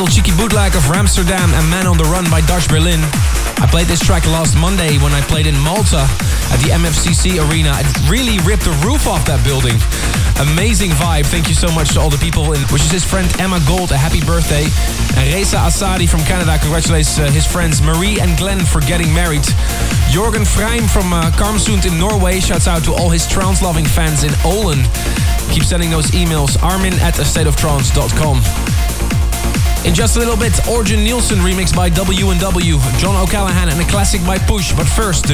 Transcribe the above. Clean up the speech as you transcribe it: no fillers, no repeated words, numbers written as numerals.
little cheeky bootleg of Ramsterdam and Man on the Run by Dutch Berlin. I played this track last Monday when I played in Malta at the MFCC Arena. It really ripped the roof off that building. Amazing vibe. Thank you so much to all the people. Which is his friend Emma Gold, a happy birthday. And Reza Asadi from Canada congratulates his friends Marie and Glenn for getting married. Jorgen Freim from Karmsund in Norway shouts out to all his trance-loving fans in Olen. Keep sending those emails. Armin@astateoftrance.com. In just a little bit, Orjan Nilsen remix by W&W, John O'Callaghan and a classic by Push. But first,